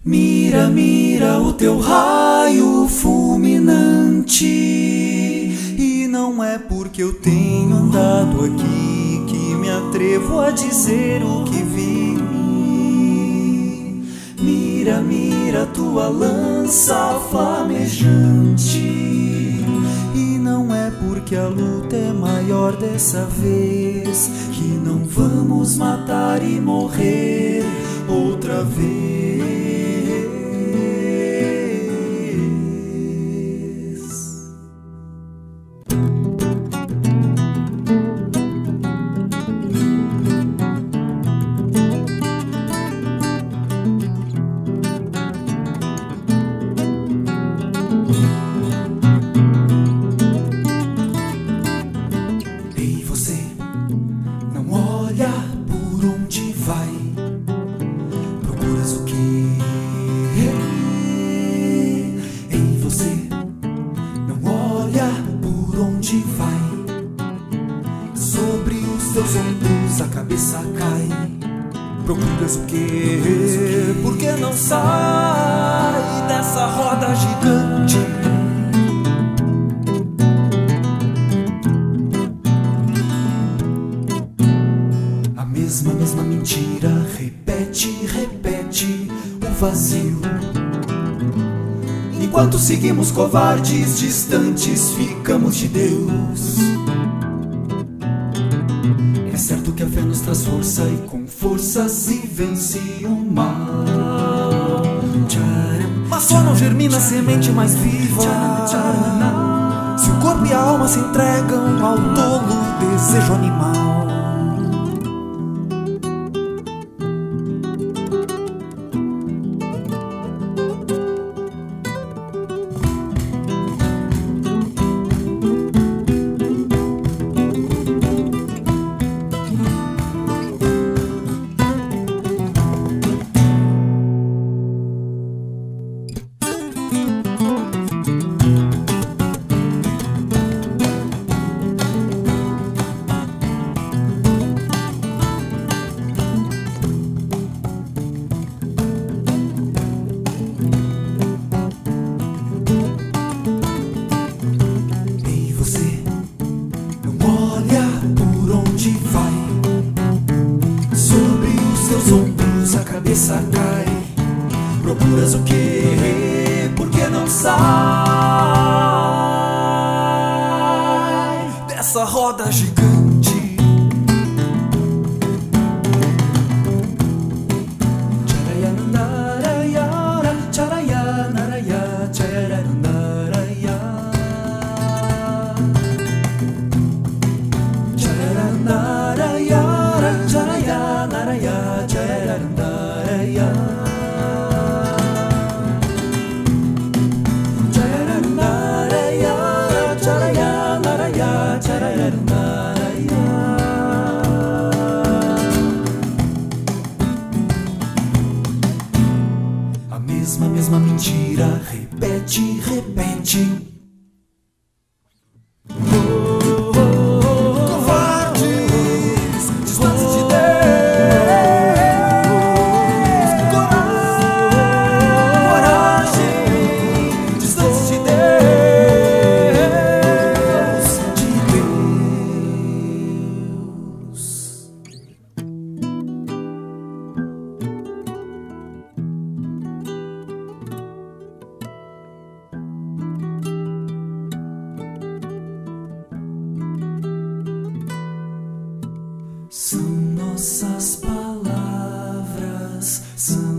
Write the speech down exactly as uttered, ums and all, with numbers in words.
Mira, mira o teu raio fulminante. E não é porque eu tenho andado aqui que me atrevo a dizer o que vi. Mira, mira tua lança flamejante. E não é porque a luta é maior dessa vez que não vamos matar e morrer outra vez. Ei, você, não olha por onde vai. Procuras o quê? Ei, você, não olha por onde vai. Sobre os teus ombros a cabeça cai. Procuras o quê? Por que não sai dessa roda gigante? A mesma, mesma mentira, repete, repete o vazio. Enquanto seguimos covardes, distantes, ficamos de Deus. É certo que a fé nos traz força e com força se vence o mal. Mas só não germina a semente mais viva se o corpo e a alma se entregam ao tolo desejo animal. Ombros a cabeça cai. Procuras o quê? Por que não sai dessa roda gigante? A mesma, mesma mentira, repete, repete. São nossas palavras, são